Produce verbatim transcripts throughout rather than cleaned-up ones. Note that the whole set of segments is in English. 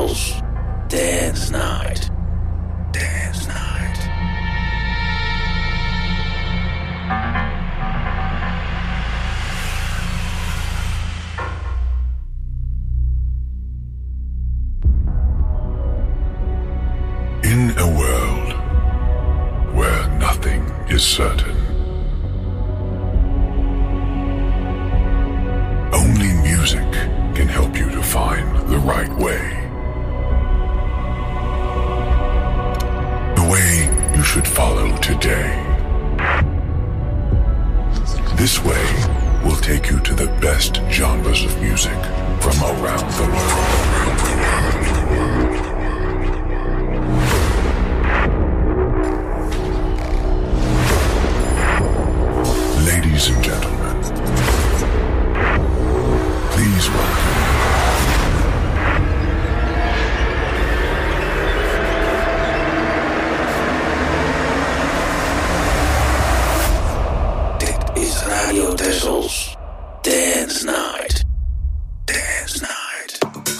Tessels. Dance Night. Dance Night. In a world where nothing is certain, only music can help you to find the right way. The way you should follow today. This way will take you to the best genres of music from around the world. Ladies and gentlemen, please welcome Dit is Radio Tessels. Dance Night. Dance Night.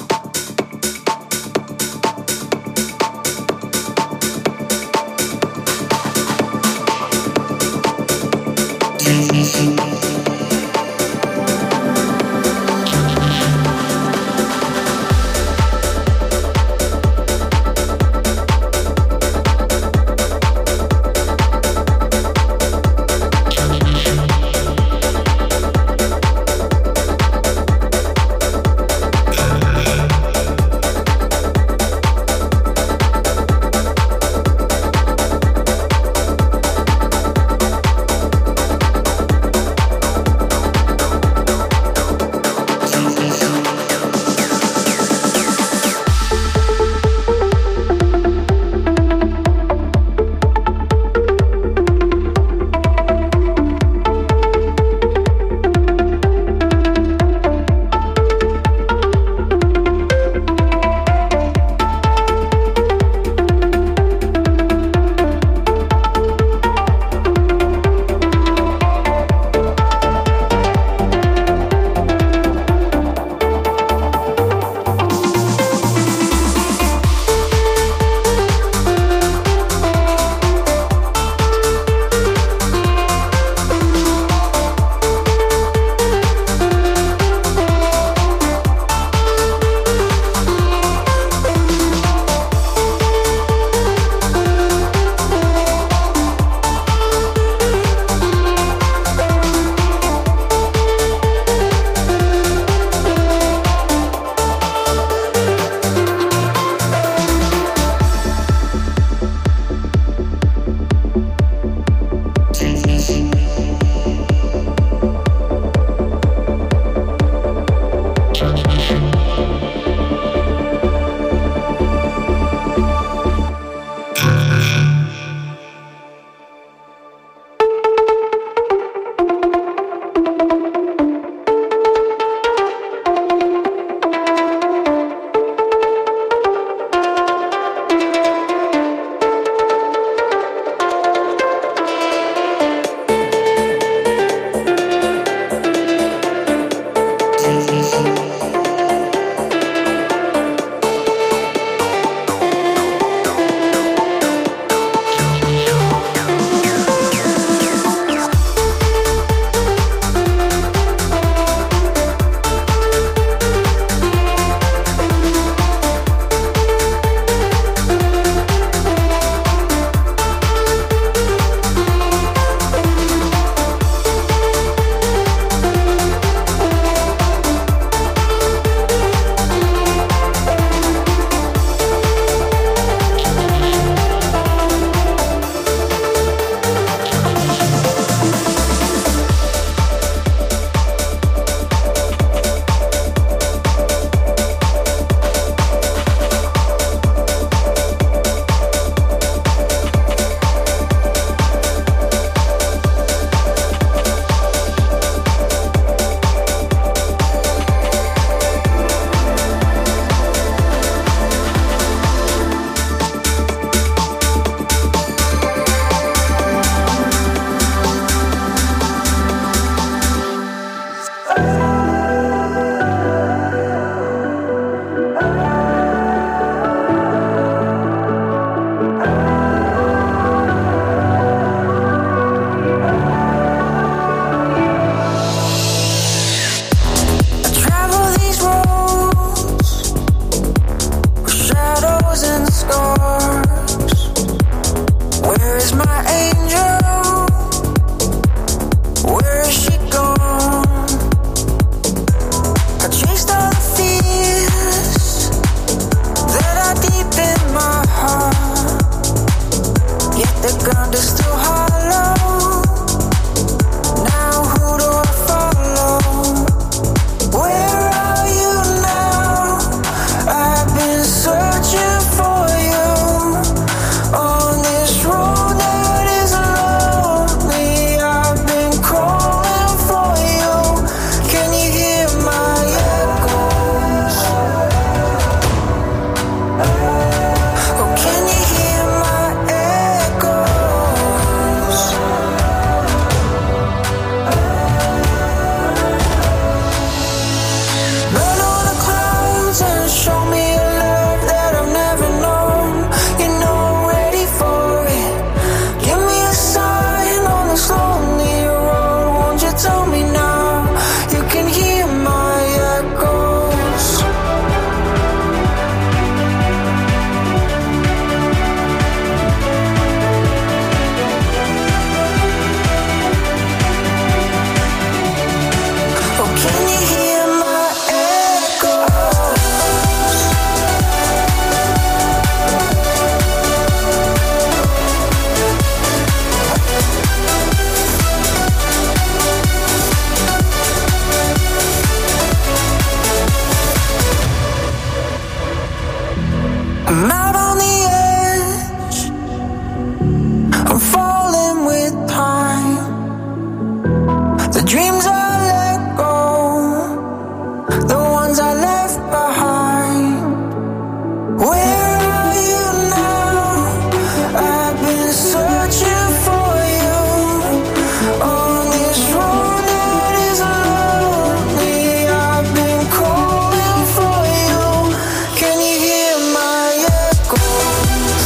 ones I left behind. Where are you now? I've been searching for you on this road that is lonely. I've been calling for you. Can you hear my echoes?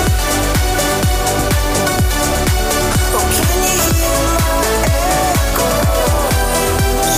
Oh, can you hear my echoes?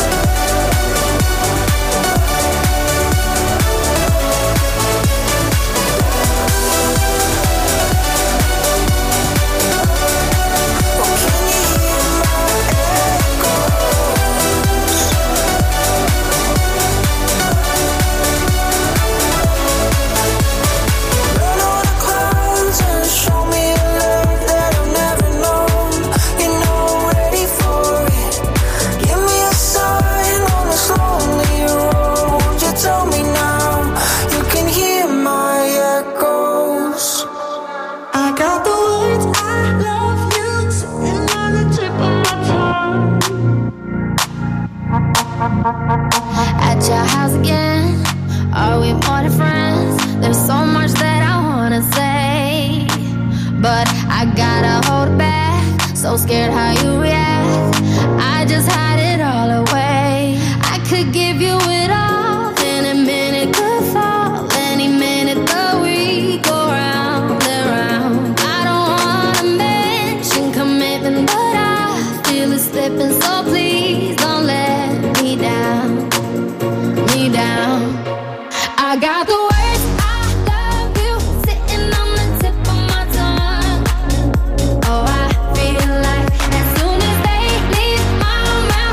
At your house again, are we more than friends? There's so much that I wanna say, but I gotta hold it back. So scared how you react, I just hide it all away. I could give you it all, any minute could fall, any minute the we go round and round. I don't wanna mention commitment, but I feel it slipping, so please don't let me down, me down. I got the words I love you sitting on the tip of my tongue. Oh, I feel like as soon as they leave my mouth,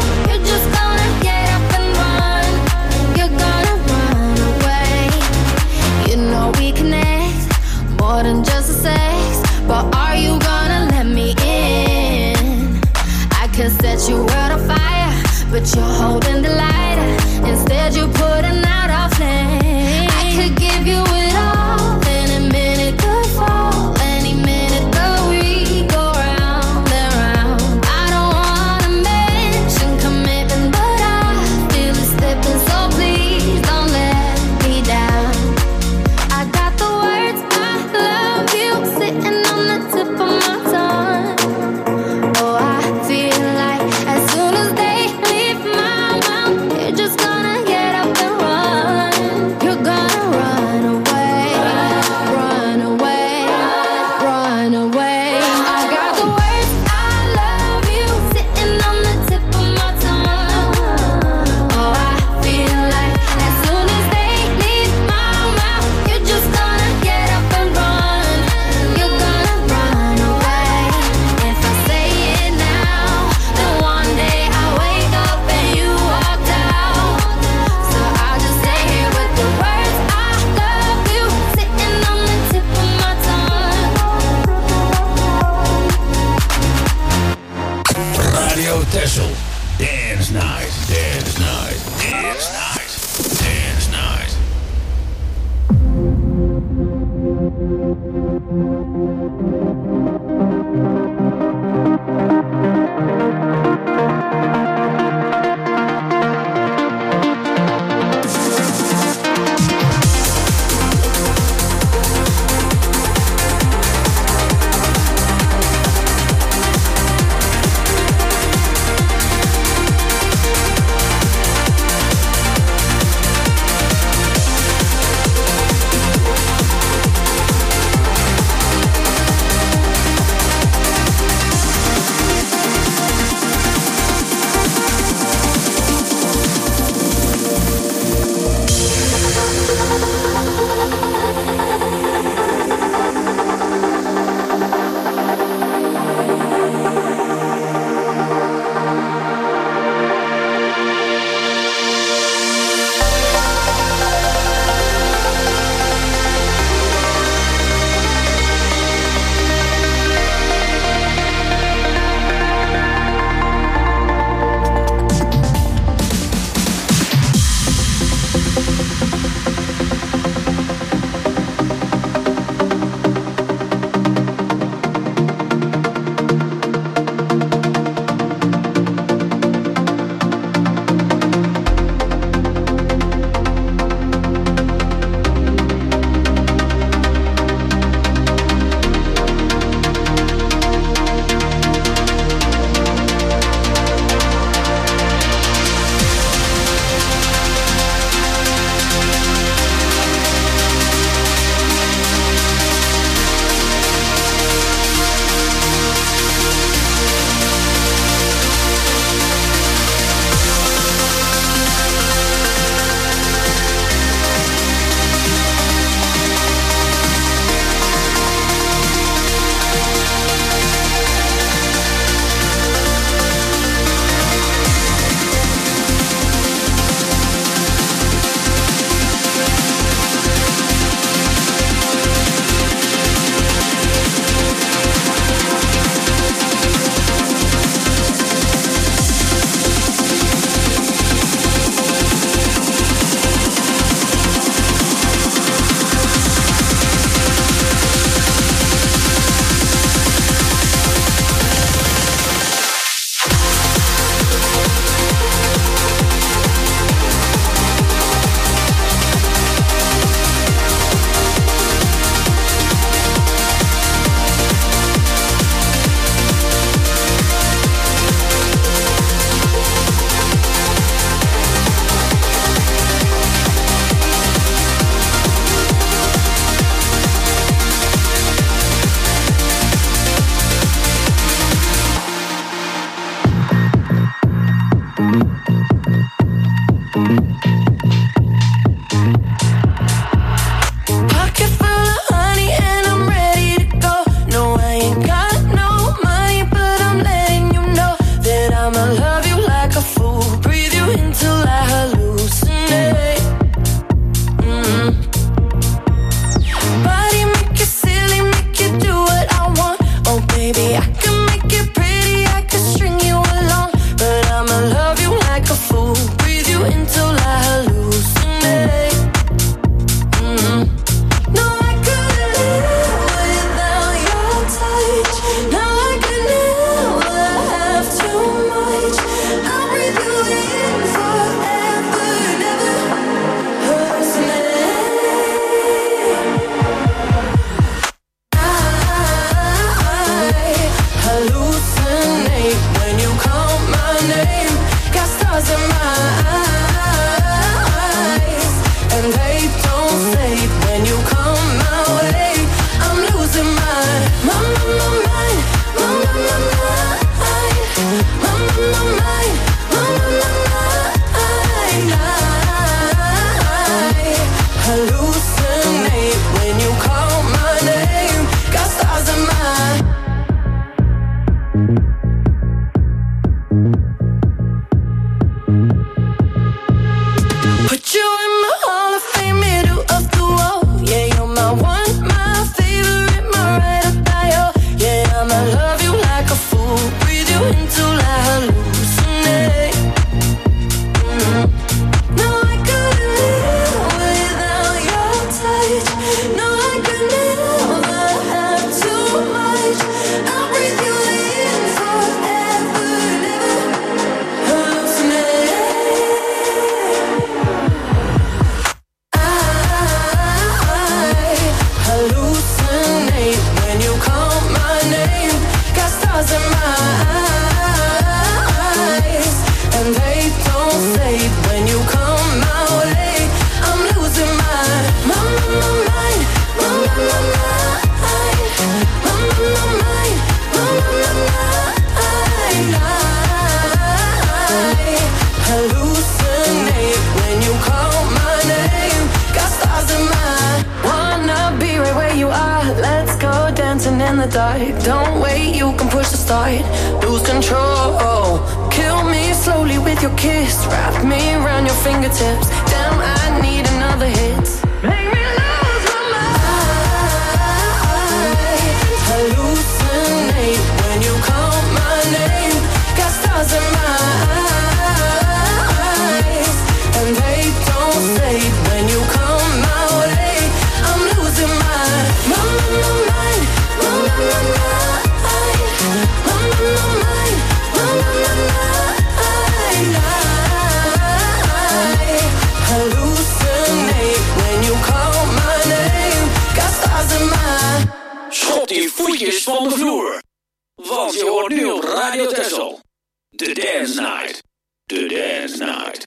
the dark. Don't wait, you can push the start. Lose control. Kill me slowly with your kiss. Wrap me around your fingertips. Damn, I need another hit. Make me lose my mind. Hallucinate when you call my name. Got stars in my eyes, and they don't fade when you come my way. I'm losing my, my, my, my mind, my, my, my mind, my, my, my mind, my, my, my mind. I hallucinate when you call my name. Got stars in my. Schop die voetjes van de vloer. Want je hoort nu op Radio Texel. The Dance Night. The Dance Night.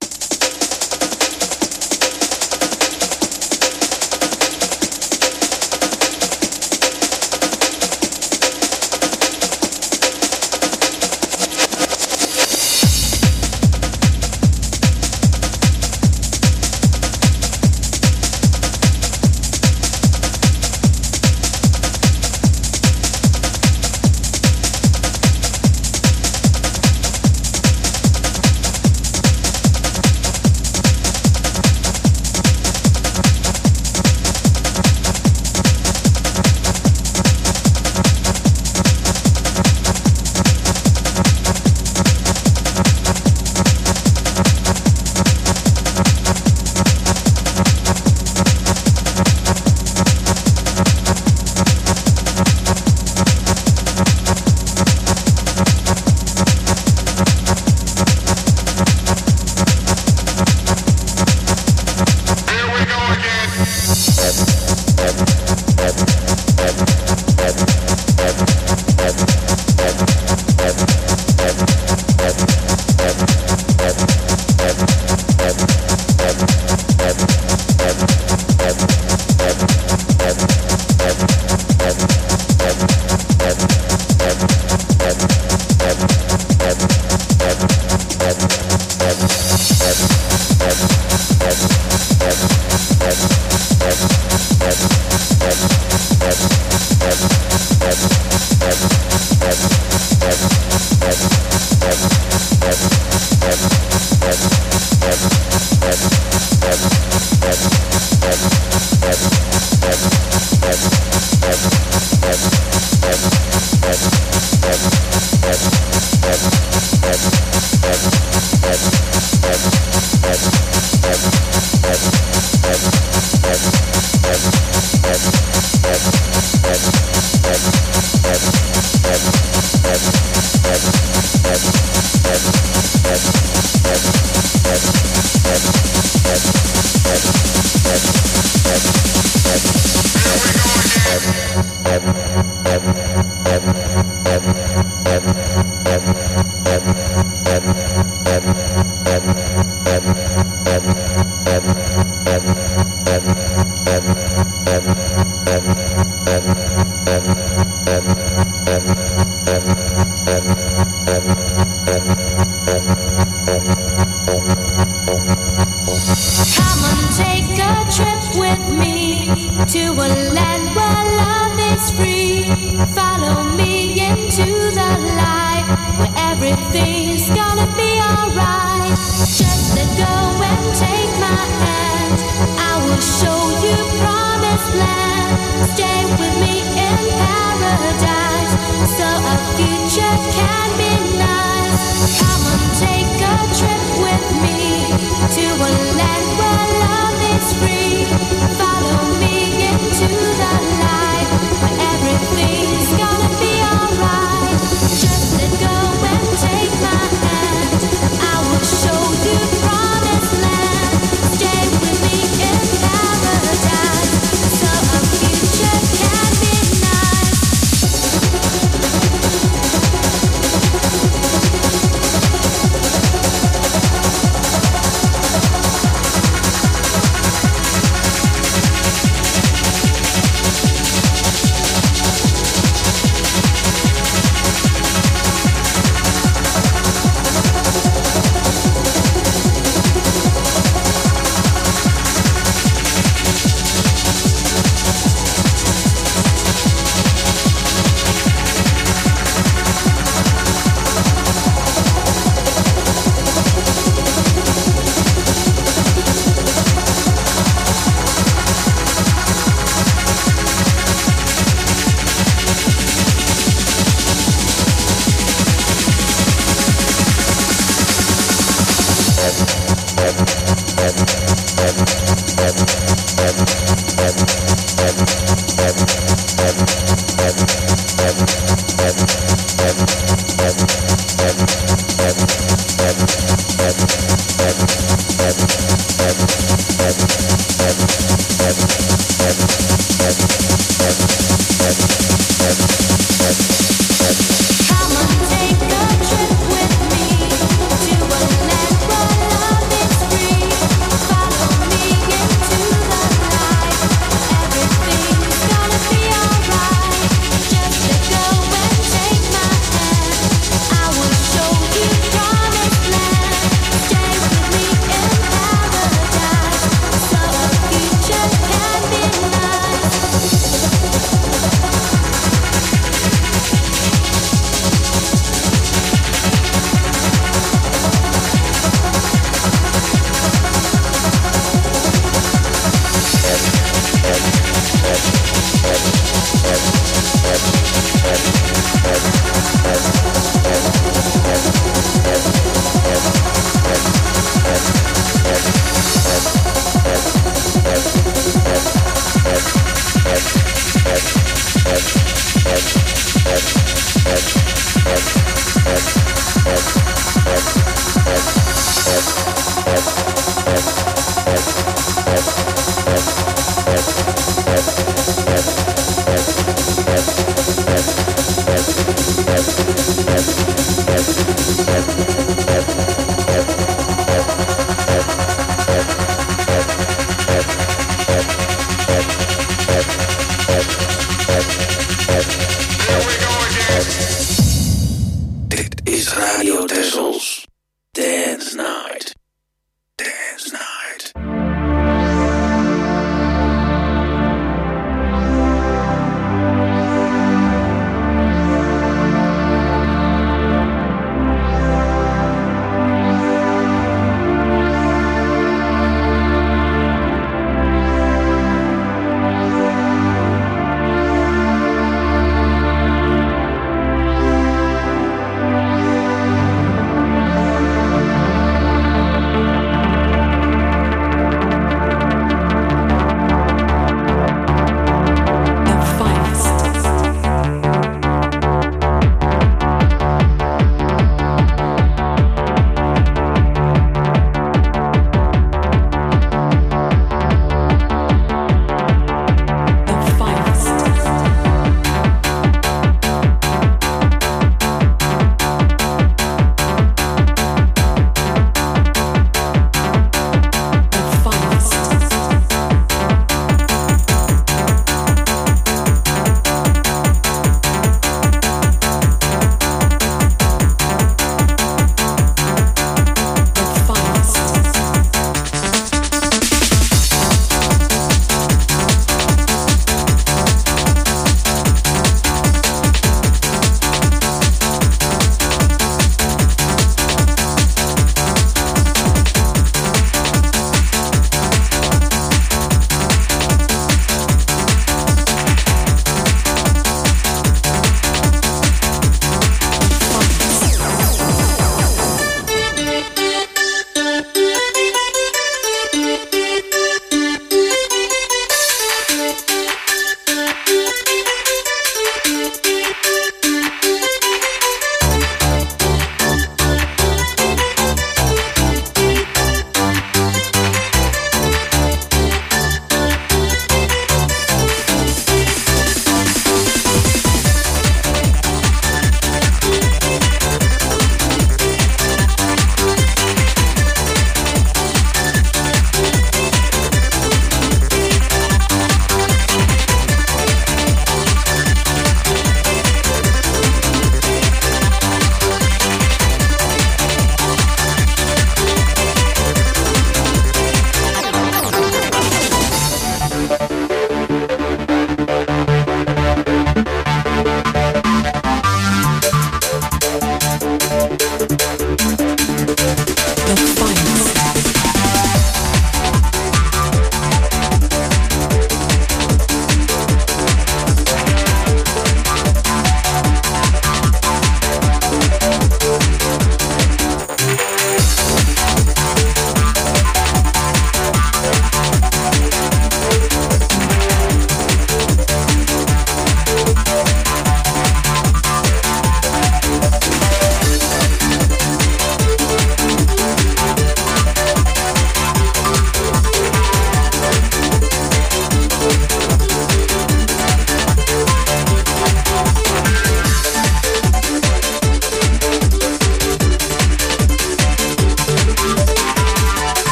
Show you promised land.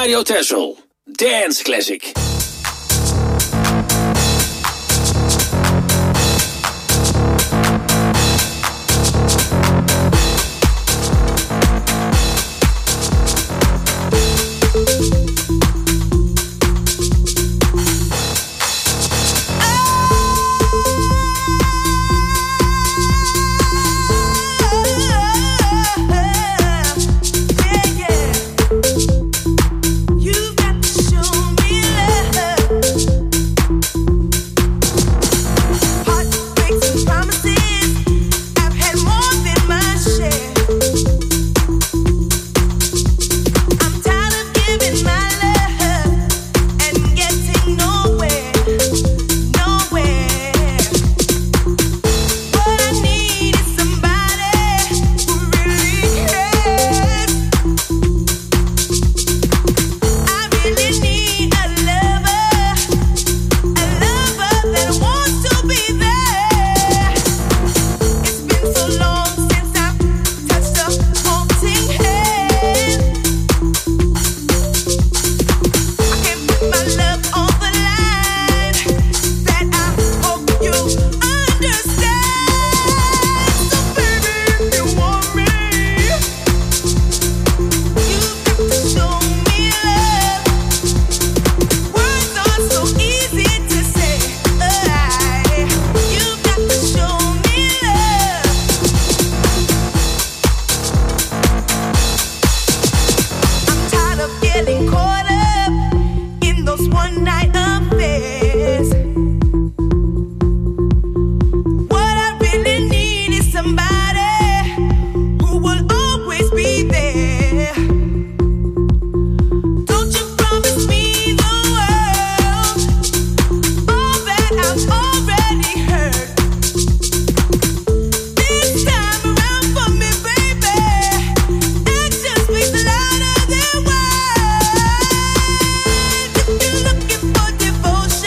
Radio Texel. Dance Classic.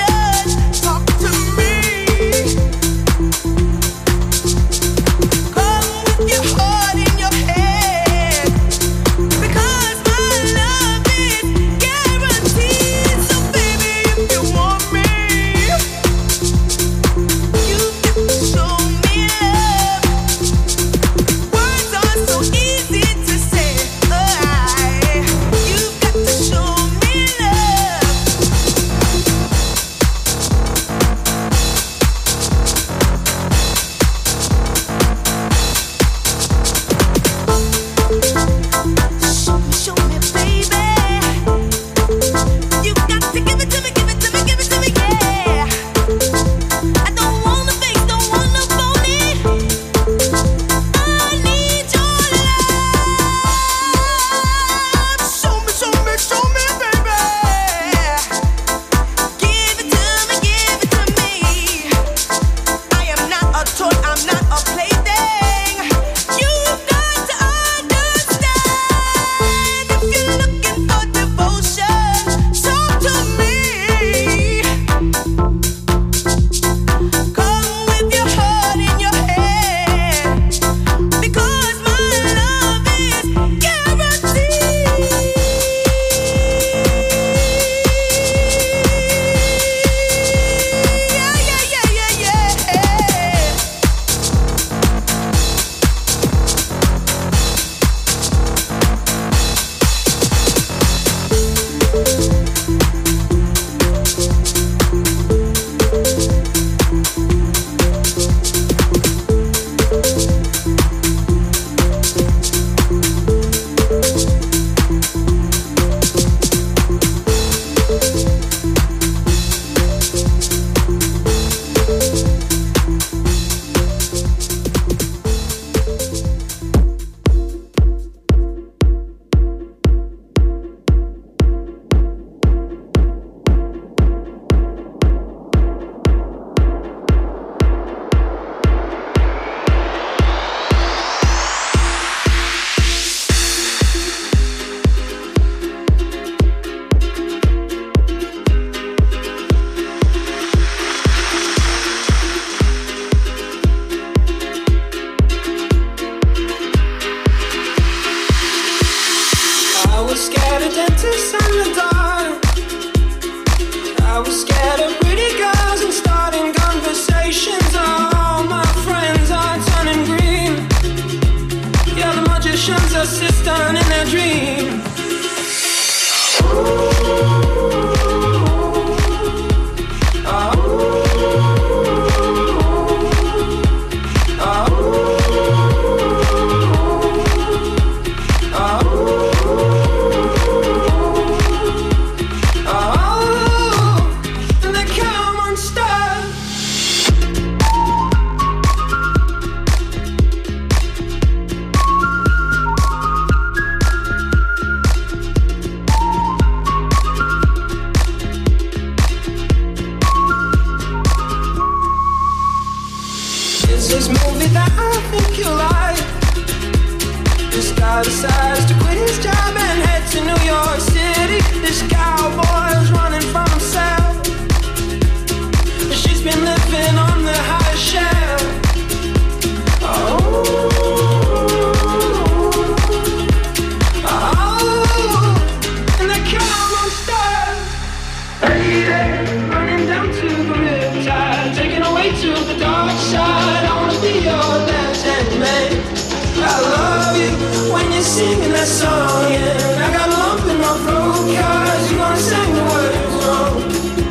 Cause assistant in their dream. This movie that I think you like. This guy decides to quit his job and head to New York City. This cowboy's running from himself. She's been living on the high shelf. Oh, oh, and they come on stars. Lady, running down to the riptide, taken away to the dark side. Be your left-hand man. I love you when you're singing that song, and I got a lump in my throat 'cause you're gonna sing the words wrong.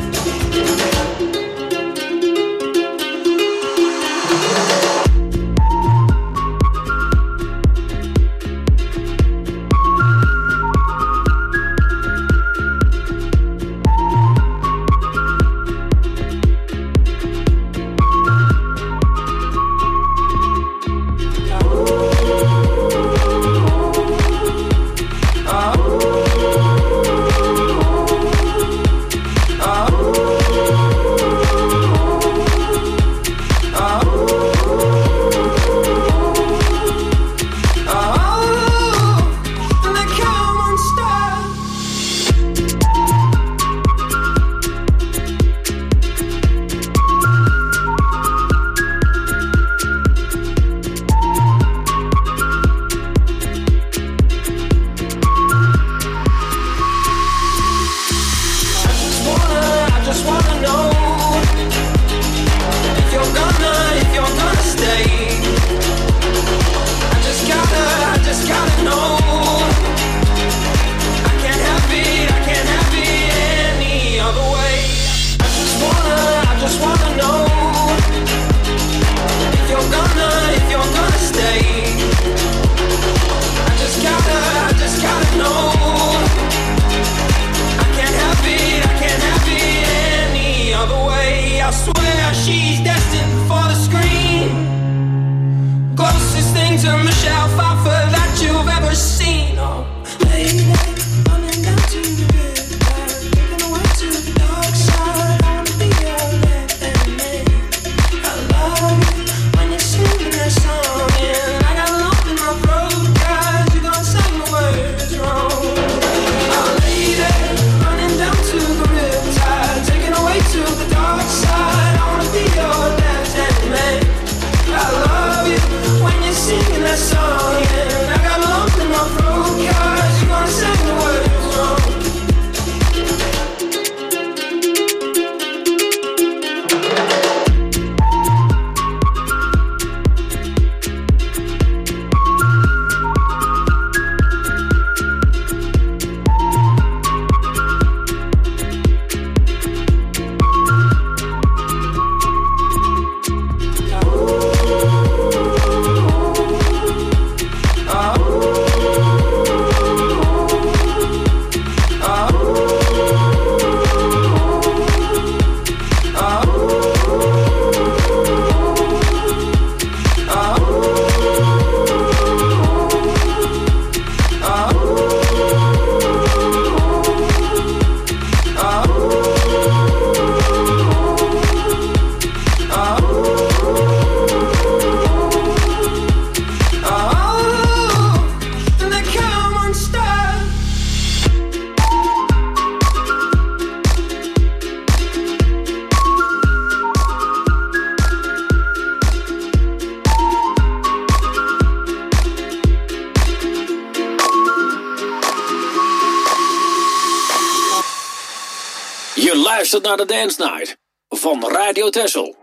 Je luistert naar de Dance Night van Radio Texel.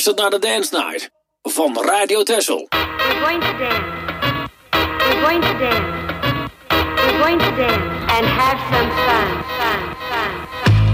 luistert naar de Dance Night van Radio Texel. We're going to dance. We're going to dance. We're going to dance and have some fun, fun, fun.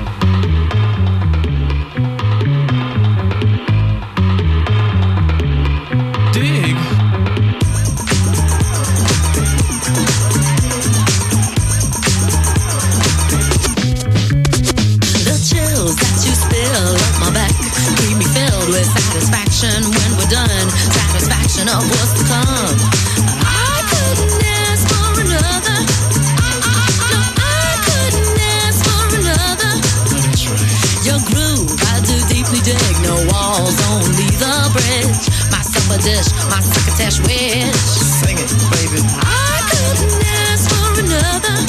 Satisfaction when we're done, satisfaction of what's to come. I couldn't ask for another. No, I couldn't ask for another. Your groove, I do deeply dig. No walls, only the bridge. My supper dish, my succotash wish. Sing it, baby. I couldn't ask for another.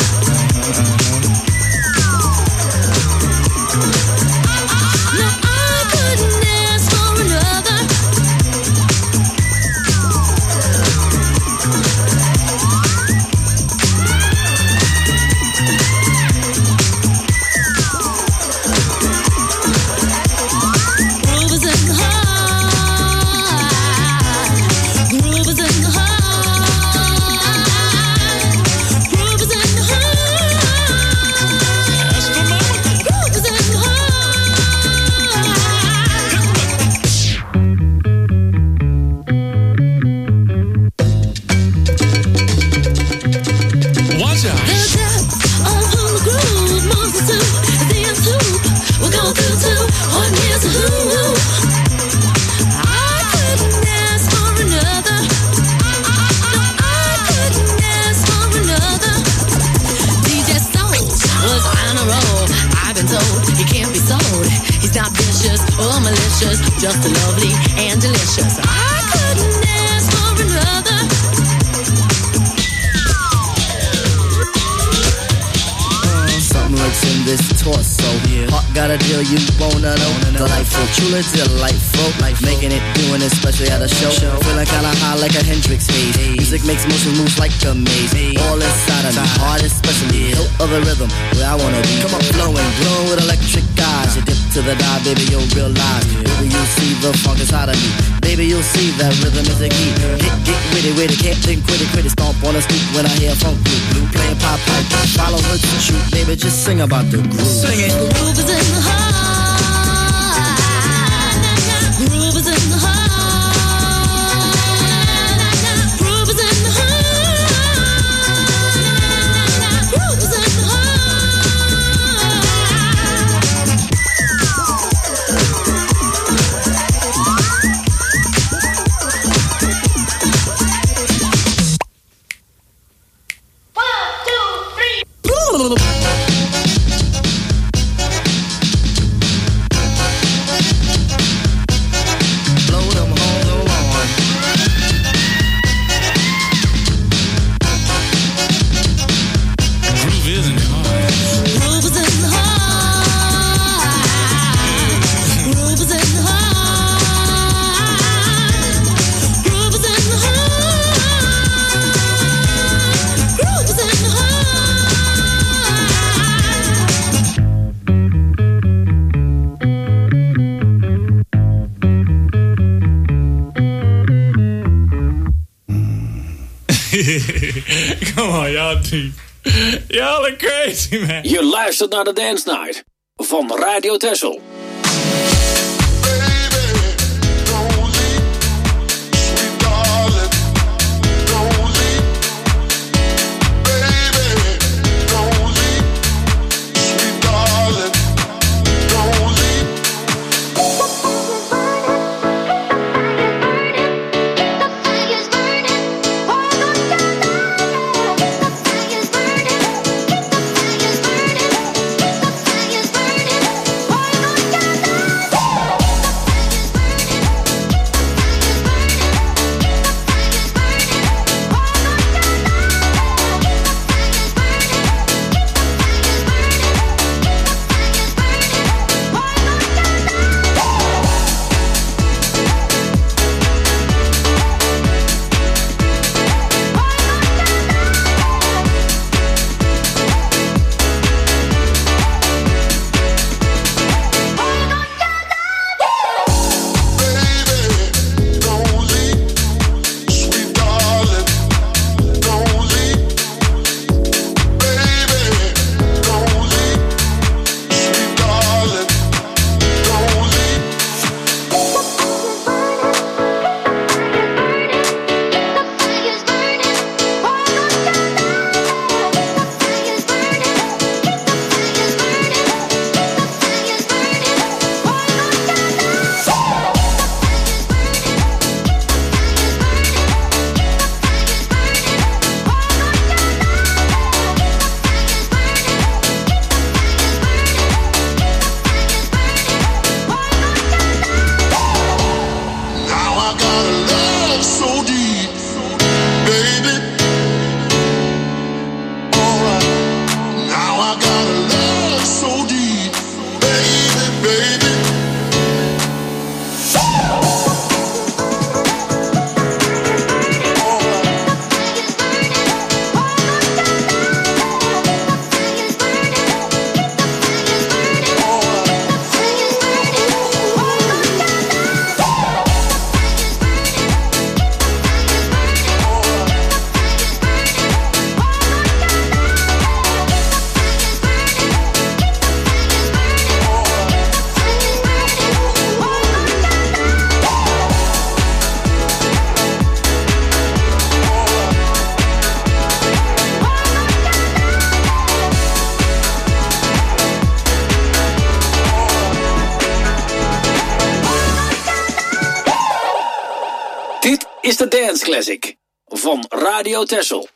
Just lovely and delicious. I couldn't ask for another. Uh, something lurks in this torso. Yeah. Heart got a deal you wanna know. Delightful, truly delightful. Life making it, doing it, especially at a show. show. Feeling kinda high like a Hendrix haze. Hey. Music makes motion moves like a maze. Hey. All inside of me, heart especially. Hilt of the rhythm, where I wanna be. Come on, flowing, glowing with electric eyes. You dip to the dive, baby, you'll realize. Baby, you'll see the funk inside of me. Baby, you'll see that rhythm is the key. Get, get witty, witty, can't think, quit it, quit it. Stomp on the street when I hear funk blue, blue playing pop pipe. Follow her to shoot, baby, just sing about the groove. Sing it. The groove is in the heart. Groove is in the heart. Groove is in the heart. Groove is in the heart. Come on, y'all deep. Y'all are crazy, man. Je luistert naar de Dance Night van Radio Texel. Keep the fires burning. is de Dance Classic van Radio Texel.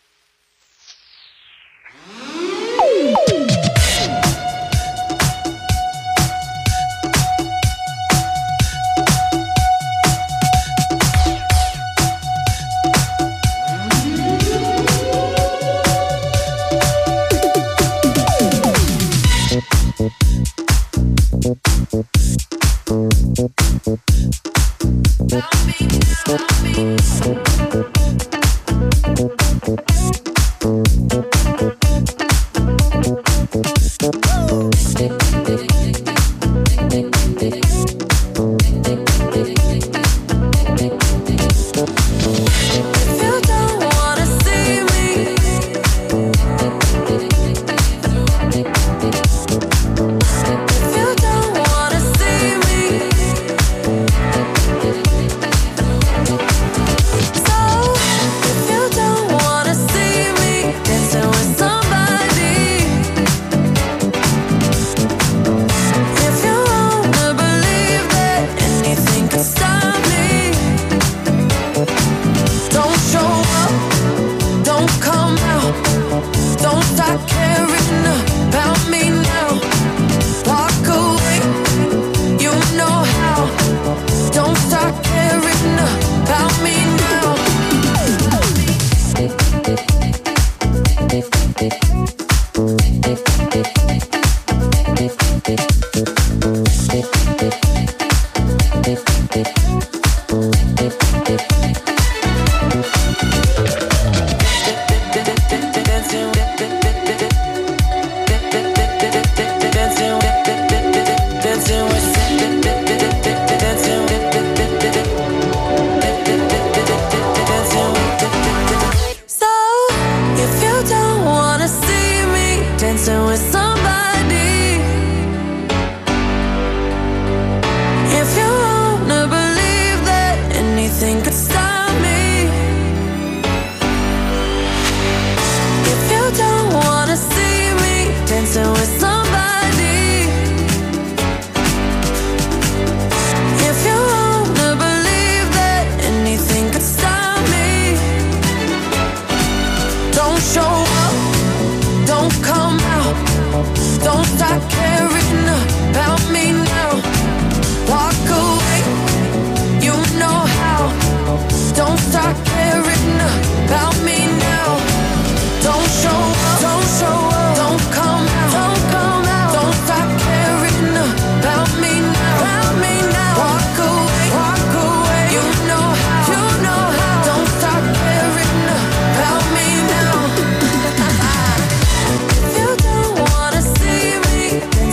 If you don't wanna see me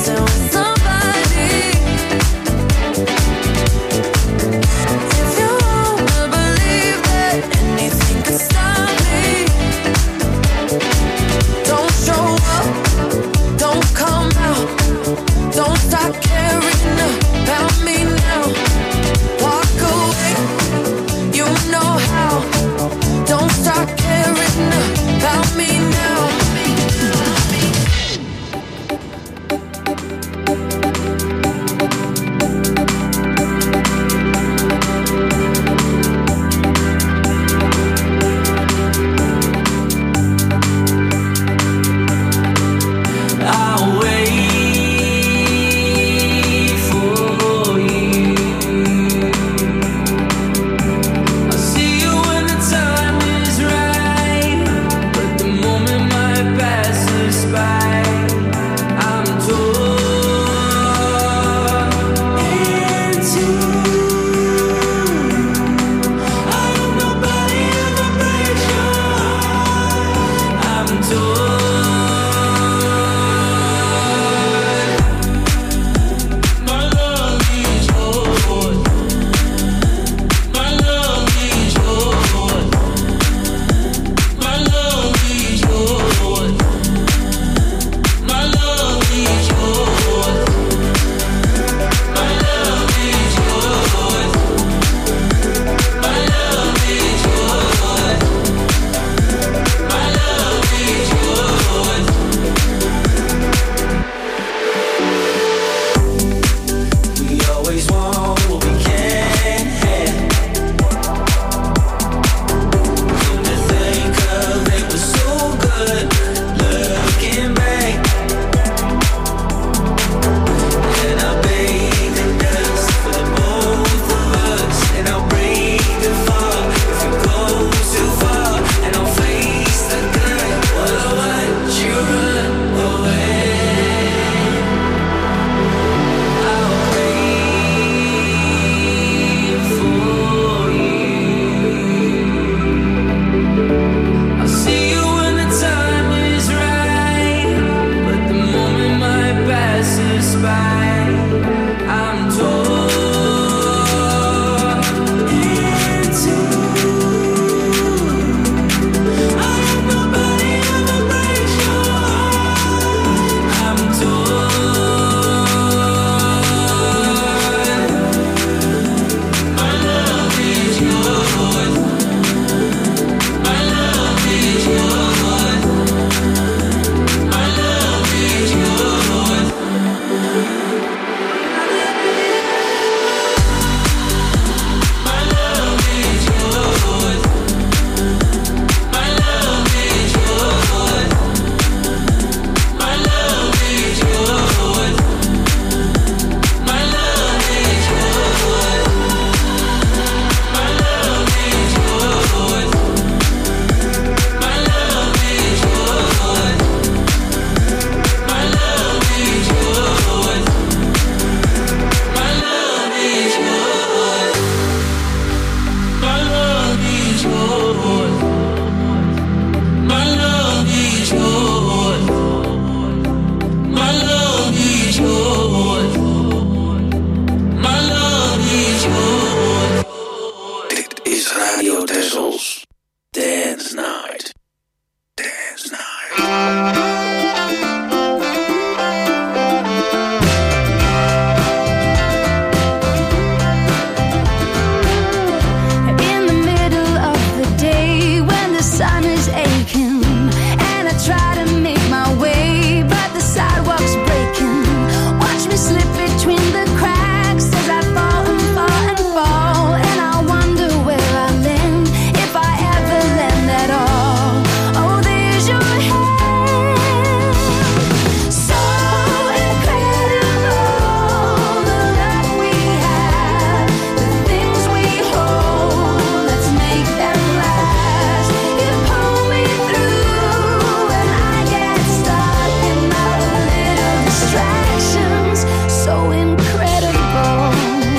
shaking, and I try to make my way, but the sidewalk's breaking. Watch me slip between the cracks as I fall and fall and fall, and I wonder where I land, if I ever land at all. Oh, there's your hand, so incredible, the love we have, the things we hold, let's make them last. You pull me through when I get stuck in all the little distractions, so incredible,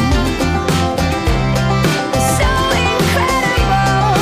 so incredible.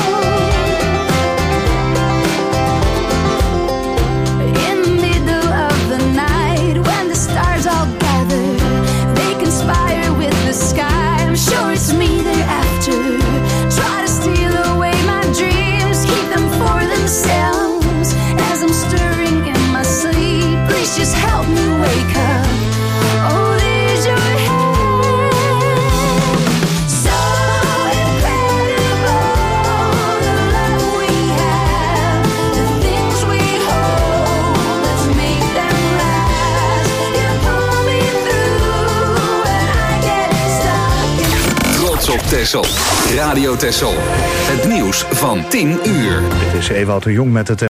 In the middle of the night, when the stars all gather, they conspire with the sky. I'm sure it's me they're after. Try to steal away my dreams, keep them for themselves. As I'm stirring in my sleep, please just help me wake up. Oh, there's your hand, so incredible, the love we have, the things we hold, let's make them last. You pull me through when I get stuck in. Trots op Texel. Radio Texel. Het nieuws van tien uur. Dit is Ewout de Jong met het